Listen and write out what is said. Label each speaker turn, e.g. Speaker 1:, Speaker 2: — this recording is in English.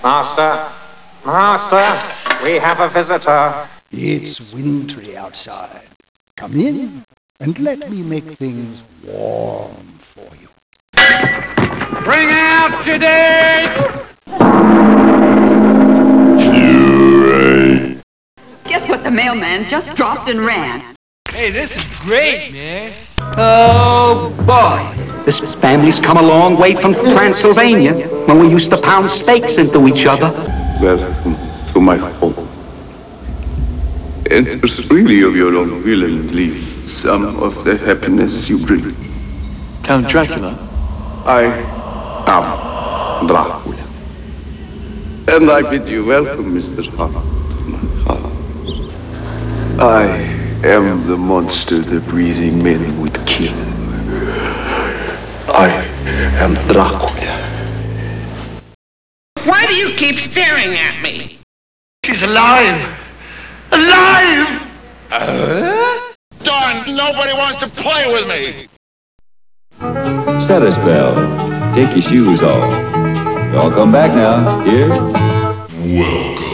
Speaker 1: Master, Master, we have a visitor.
Speaker 2: It's wintry outside. Come in and let me make things warm for you.
Speaker 3: Bring out today!
Speaker 4: Guess what the mailman just dropped and ran?
Speaker 5: Hey, this is great, man.
Speaker 3: Oh, boy.
Speaker 6: This family's come a long way from Transylvania, when we used to pound steaks into each other.
Speaker 7: Welcome to my home. Enter freely of your own will and leave some of the happiness you bring.
Speaker 5: Count Dracula?
Speaker 7: I am Dracula. And I bid you welcome, Mr. Hart, to my house. I am the monster the breathing men would kill. I am Dracula.
Speaker 3: Why do you keep staring at me?
Speaker 5: She's alive! Alive!
Speaker 3: Darn, nobody wants to play with me!
Speaker 8: Set a spell. Take your shoes off. Y'all come back now. Here?
Speaker 9: Welcome.